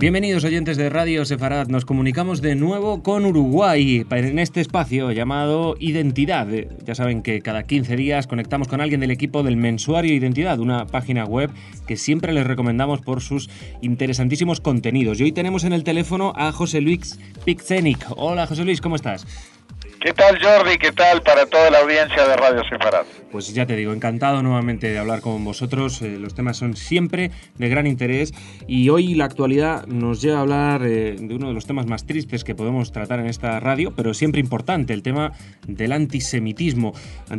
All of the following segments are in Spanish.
Bienvenidos oyentes de Radio Sefarad, nos comunicamos de nuevo con Uruguay en este espacio llamado Identidad. Ya saben que cada 15 días conectamos con alguien del equipo del Mensuario Identidad, una página web que siempre les recomendamos por sus interesantísimos contenidos. Y hoy tenemos en el teléfono a José Luis Pixenic. Hola José Luis, ¿cómo estás? ¿Qué tal, Jordi? ¿Qué tal para toda la audiencia de Radio Sefarad? Pues ya te digo, encantado nuevamente de hablar con vosotros. Los temas son siempre de gran interés y hoy la actualidad nos lleva a hablar de uno de los temas más tristes que podemos tratar en esta radio, pero siempre importante, el tema del antisemitismo.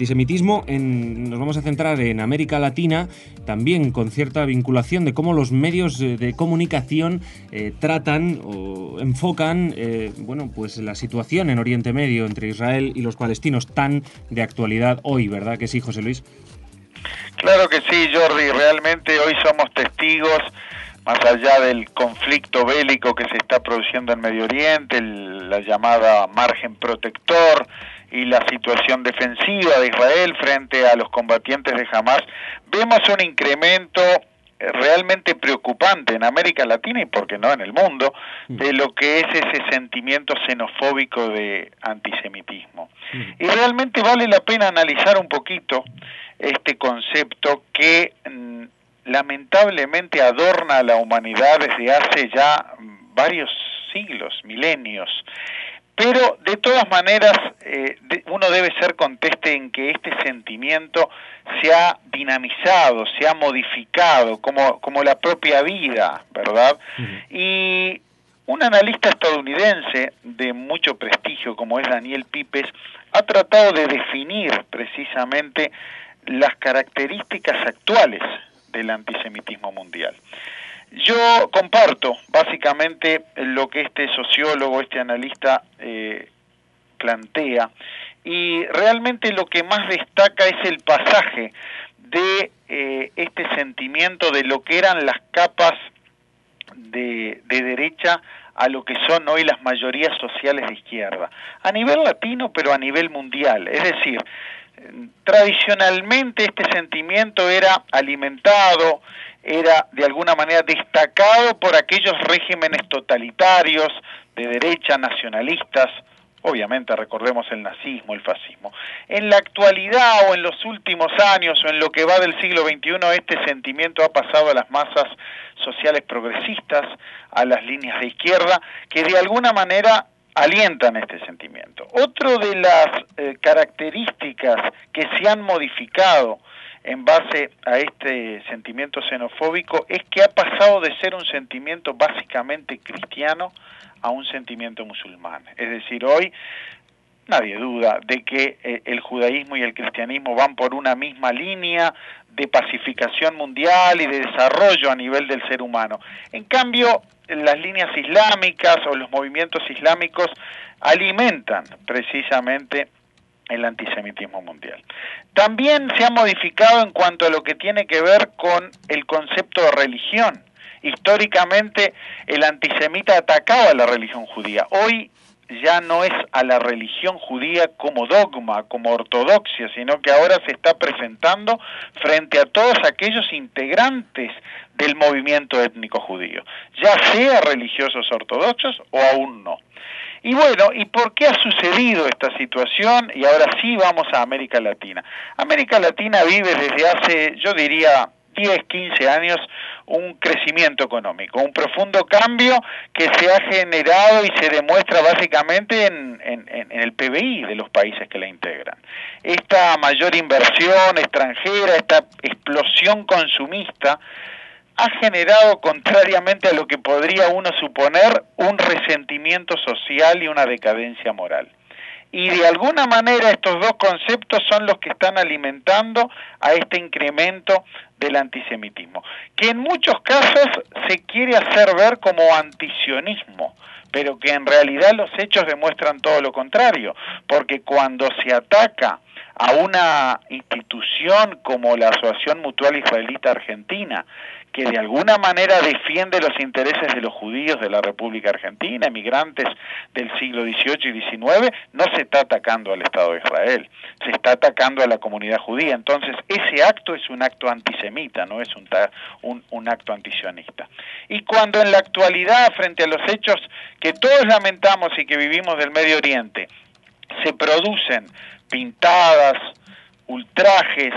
Nos vamos a centrar en América Latina, también con cierta vinculación de cómo los medios de comunicación tratan o enfocan pues la situación en Oriente Medio entre Israel y los palestinos, tan de actualidad hoy, ¿verdad que sí, José Luis? Claro que sí, Jordi. Realmente hoy somos testigos, más allá del conflicto bélico que se está produciendo en Medio Oriente, la llamada margen protector y la situación defensiva de Israel frente a los combatientes de Hamas, vemos un incremento realmente preocupante en América Latina y, por qué no, en el mundo, de lo que es ese sentimiento xenofóbico de antisemitismo. Y realmente vale la pena analizar un poquito este concepto que lamentablemente adorna a la humanidad desde hace ya varios siglos, milenios. Pero de todas maneras uno debe ser conteste en que este sentimiento se ha dinamizado, se ha modificado como la propia vida, ¿verdad? Y un analista estadounidense de mucho prestigio como es Daniel Pipes ha tratado de definir precisamente las características actuales del antisemitismo mundial. Yo comparto básicamente lo que este sociólogo, este analista plantea, y realmente lo que más destaca es el pasaje de este sentimiento de lo que eran las capas de derecha a lo que son hoy las mayorías sociales de izquierda, a nivel latino pero a nivel mundial. Es decir, tradicionalmente este sentimiento era alimentado, era de alguna manera destacado por aquellos regímenes totalitarios de derecha, nacionalistas, obviamente recordemos el nazismo, el fascismo. En la actualidad o en los últimos años o en lo que va del siglo XXI, este sentimiento ha pasado a las masas sociales progresistas, a las líneas de izquierda, que de alguna manera alientan este sentimiento. Otro de las características que se han modificado en base a este sentimiento xenofóbico es que ha pasado de ser un sentimiento básicamente cristiano a un sentimiento musulmán. Es decir, hoy nadie duda de que el judaísmo y el cristianismo van por una misma línea de pacificación mundial y de desarrollo a nivel del ser humano. En cambio, las líneas islámicas o los movimientos islámicos alimentan precisamente el antisemitismo mundial. También se ha modificado en cuanto a lo que tiene que ver con el concepto de religión. Históricamente el antisemita atacaba a la religión judía. Hoy ya no es a la religión judía como dogma, como ortodoxia, sino que ahora se está presentando frente a todos aquellos integrantes del movimiento étnico judío, ya sea religiosos ortodoxos o aún no. Y bueno, ¿y por qué ha sucedido esta situación? Y ahora sí vamos a América Latina. América Latina vive desde hace, yo diría, 10, 15 años, un crecimiento económico, un profundo cambio que se ha generado y se demuestra básicamente en el PBI de los países que la integran. Esta mayor inversión extranjera, esta explosión consumista, ha generado, contrariamente a lo que podría uno suponer, un resentimiento social y una decadencia moral. Y de alguna manera estos dos conceptos son los que están alimentando a este incremento del antisemitismo, que en muchos casos se quiere hacer ver como antisionismo, pero que en realidad los hechos demuestran todo lo contrario, porque cuando se ataca a una institución como la Asociación Mutual Israelita Argentina, que de alguna manera defiende los intereses de los judíos de la República Argentina, emigrantes del siglo XVIII y XIX, no se está atacando al Estado de Israel, se está atacando a la comunidad judía. Entonces, ese acto es un acto antisemita, no es un acto antisionista. Y cuando en la actualidad, frente a los hechos que todos lamentamos y que vivimos del Medio Oriente, se producen pintadas, ultrajes,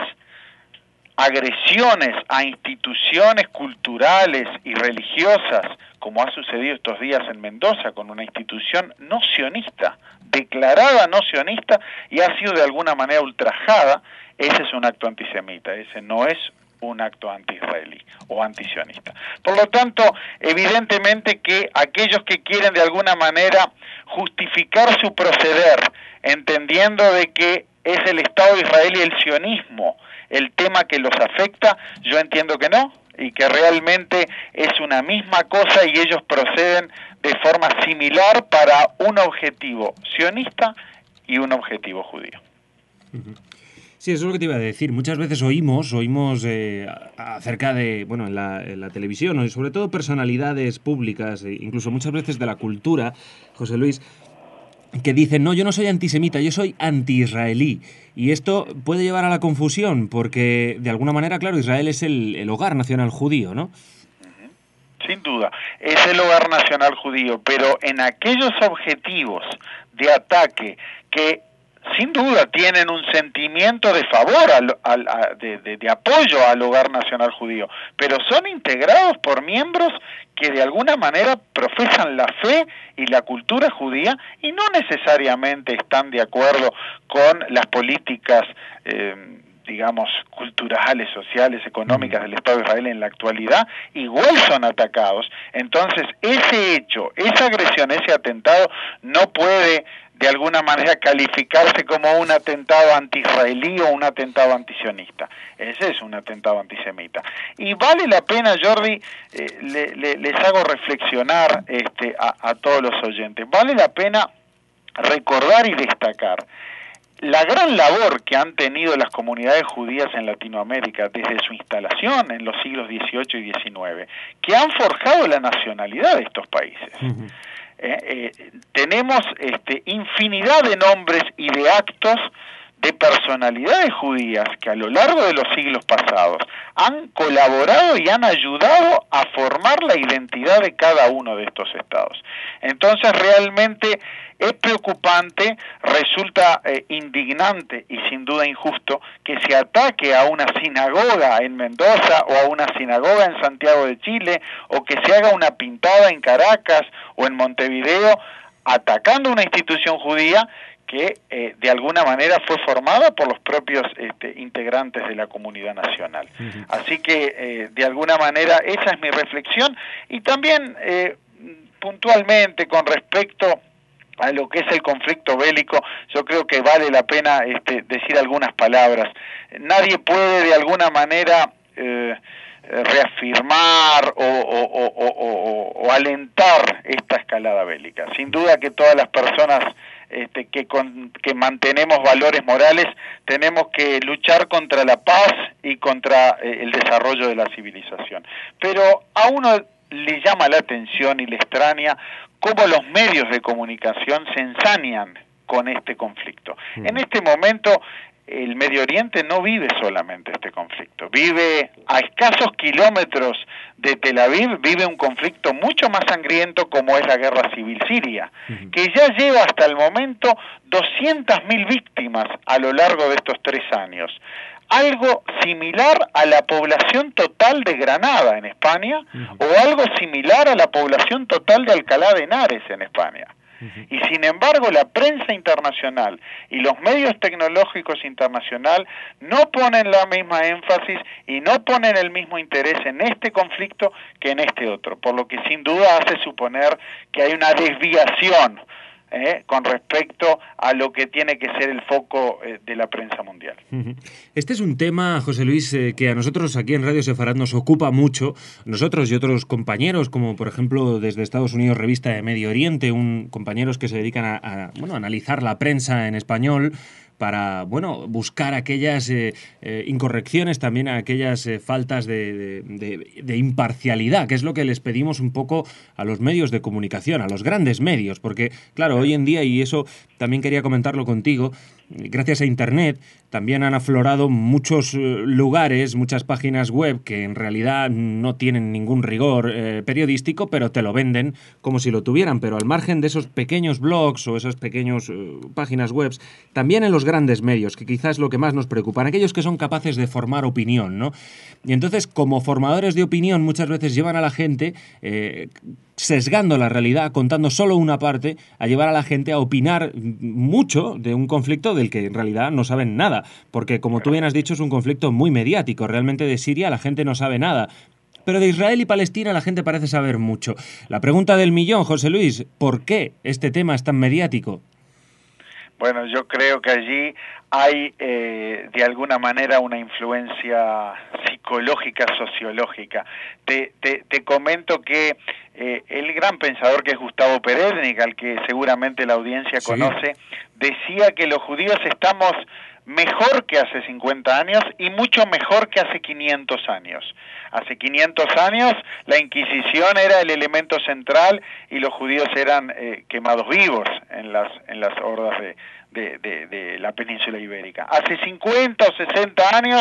agresiones a instituciones culturales y religiosas, como ha sucedido estos días en Mendoza con una institución no sionista, declarada no sionista, y ha sido de alguna manera ultrajada, ese es un acto antisemita, ese no es un acto anti-israelí o antisionista. Por lo tanto, evidentemente que aquellos que quieren de alguna manera justificar su proceder, entendiendo de que es el Estado de Israel y el sionismo el tema que los afecta, yo entiendo que no, y que realmente es una misma cosa y ellos proceden de forma similar para un objetivo sionista y un objetivo judío. Sí, eso es lo que te iba a decir. Muchas veces oímos acerca de, bueno, en la televisión, y sobre todo personalidades públicas, incluso muchas veces de la cultura, José Luis, que dicen, no, yo no soy antisemita, yo soy anti-israelí. Y esto puede llevar a la confusión, porque de alguna manera, claro, Israel es el hogar nacional judío, ¿no? Sin duda, es el hogar nacional judío, pero en aquellos objetivos de ataque que sin duda tienen un sentimiento de favor, de apoyo al hogar nacional judío, pero son integrados por miembros que de alguna manera profesan la fe y la cultura judía y no necesariamente están de acuerdo con las políticas digamos, culturales, sociales, económicas del Estado de Israel en la actualidad, igual son atacados. Entonces, ese hecho, esa agresión, ese atentado, no puede de alguna manera calificarse como un atentado anti-israelí o un atentado antisionista. Ese es un atentado antisemita. Y vale la pena, Jordi, les hago reflexionar a todos los oyentes, vale la pena recordar y destacar la gran labor que han tenido las comunidades judías en Latinoamérica desde su instalación en los siglos XVIII y XIX, que han forjado la nacionalidad de estos países. Uh-huh. Tenemos infinidad de nombres y de actos de personalidades judías que a lo largo de los siglos pasados han colaborado y han ayudado a formar la identidad de cada uno de estos estados. Entonces realmente es preocupante, resulta indignante y sin duda injusto que se ataque a una sinagoga en Mendoza o a una sinagoga en Santiago de Chile o que se haga una pintada en Caracas o en Montevideo atacando una institución judía que de alguna manera fue formada por los propios integrantes de la comunidad nacional. Uh-huh. Así que de alguna manera esa es mi reflexión y también puntualmente con respecto a lo que es el conflicto bélico, yo creo que vale la pena decir algunas palabras. Nadie puede de alguna manera reafirmar o alentar esta escalada bélica. Sin duda que todas las personas que mantenemos valores morales tenemos que luchar contra la paz y contra el desarrollo de la civilización. Pero a uno le llama la atención y le extraña cómo los medios de comunicación se ensañan con este conflicto. En este momento el Medio Oriente no vive solamente este conflicto, vive a escasos kilómetros de Tel Aviv, vive un conflicto mucho más sangriento como es la guerra civil siria, que ya lleva hasta el momento 200.000 víctimas a lo largo de estos 3 años. Algo similar a la población total de Granada en España, o algo similar a la población total de Alcalá de Henares en España. Y sin embargo la prensa internacional y los medios tecnológicos internacionales no ponen la misma énfasis y no ponen el mismo interés en este conflicto que en este otro, por lo que sin duda hace suponer que hay una desviación con respecto a lo que tiene que ser el foco de la prensa mundial. Este es un tema, José Luis, que a nosotros aquí en Radio Sefarad nos ocupa mucho, nosotros y otros compañeros, como por ejemplo desde Estados Unidos, Revista de Medio Oriente, compañeros que se dedican a analizar la prensa en español, para, bueno, buscar aquellas incorrecciones, también aquellas faltas de imparcialidad, que es lo que les pedimos un poco a los medios de comunicación, a los grandes medios, porque, claro, hoy en día, y eso también quería comentarlo contigo, gracias a Internet también han aflorado muchos lugares, muchas páginas web que en realidad no tienen ningún rigor periodístico, pero te lo venden como si lo tuvieran. Pero al margen de esos pequeños blogs o esas pequeñas páginas web, también en los grandes medios, que quizás es lo que más nos preocupan, aquellos que son capaces de formar opinión, ¿no? Y entonces, como formadores de opinión, muchas veces llevan a la gente sesgando la realidad, contando solo una parte, a llevar a la gente a opinar mucho de un conflicto del que en realidad no saben nada, porque como tú bien has dicho es un conflicto muy mediático, realmente de Siria la gente no sabe nada, pero de Israel y Palestina la gente parece saber mucho. La pregunta del millón, José Luis, ¿por qué este tema es tan mediático? Bueno, yo creo que allí hay de alguna manera una influencia psicológica, sociológica. Te comento que el gran pensador que es Gustavo Perednik, al que seguramente la audiencia conoce, decía que los judíos estamos mejor que hace 50 años y mucho mejor que hace 500 años. Hace 500 años la Inquisición era el elemento central y los judíos eran quemados vivos en las hordas de la península ibérica. Hace 50 o 60 años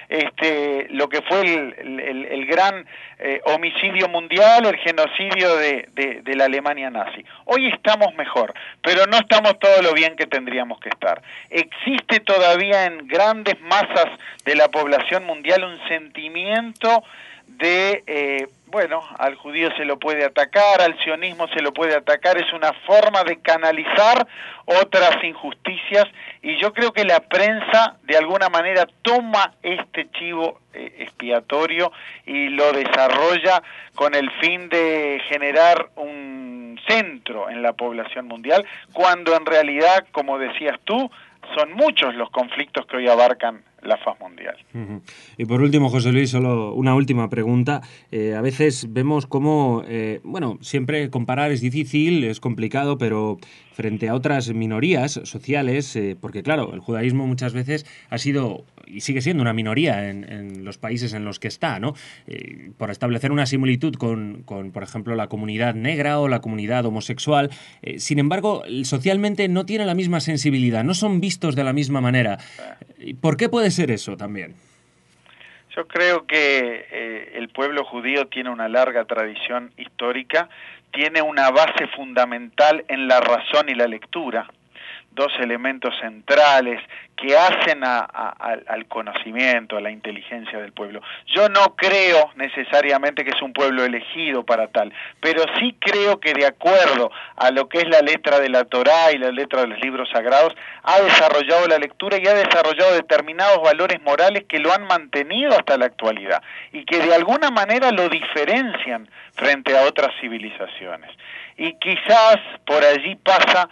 lo que fue el gran homicidio mundial, el genocidio de la Alemania nazi. Hoy estamos mejor, pero no estamos todo lo bien que tendríamos que estar. Existe todavía en grandes masas de la población mundial un sentimiento de, al judío se lo puede atacar, al sionismo se lo puede atacar, es una forma de canalizar otras injusticias, y yo creo que la prensa de alguna manera toma este chivo expiatorio y lo desarrolla con el fin de generar un centro en la población mundial, cuando en realidad, como decías tú, son muchos los conflictos que hoy abarcan la faz mundial. Uh-huh. Y por último, José Luis, solo una última pregunta. A veces vemos cómo, siempre comparar es difícil, es complicado, pero frente a otras minorías sociales, porque claro, el judaísmo muchas veces ha sido y sigue siendo una minoría en los países en los que está, ¿no? Por establecer una similitud con, por ejemplo, la comunidad negra o la comunidad homosexual. Sin embargo, socialmente no tiene la misma sensibilidad, no son vistos de la misma manera. ¿Por qué puede ser eso también? Yo creo que el pueblo judío tiene una larga tradición histórica, tiene una base fundamental en la razón y la lectura, dos elementos centrales que hacen al conocimiento, a la inteligencia del pueblo. Yo no creo necesariamente que es un pueblo elegido para tal, pero sí creo que de acuerdo a lo que es la letra de la Torá y la letra de los libros sagrados, ha desarrollado la lectura y ha desarrollado determinados valores morales que lo han mantenido hasta la actualidad y que de alguna manera lo diferencian frente a otras civilizaciones. Y quizás por allí pasa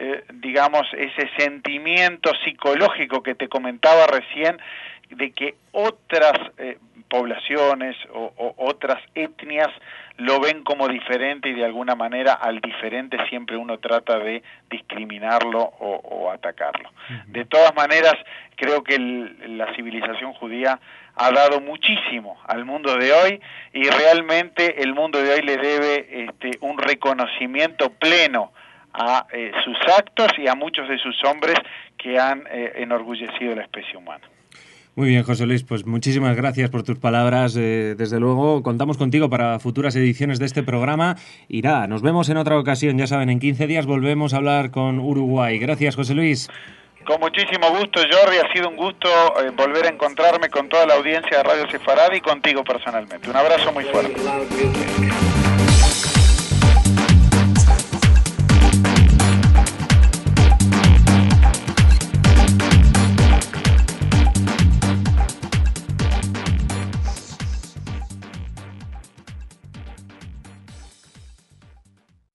ese sentimiento psicológico que te comentaba recién, de que otras poblaciones o otras etnias lo ven como diferente, y de alguna manera al diferente siempre uno trata de discriminarlo o atacarlo. Uh-huh. De todas maneras, creo que la civilización judía ha dado muchísimo al mundo de hoy, y realmente el mundo de hoy le debe un reconocimiento pleno a sus actos y a muchos de sus hombres que han enorgullecido la especie humana. Muy bien, José Luis, pues muchísimas gracias por tus palabras. Desde luego, contamos contigo para futuras ediciones de este programa. Y nada, nos vemos en otra ocasión. Ya saben, en 15 días volvemos a hablar con Uruguay. Gracias, José Luis. Con muchísimo gusto, Jordi. Ha sido un gusto volver a encontrarme con toda la audiencia de Radio Sefarad y contigo personalmente. Un abrazo muy fuerte.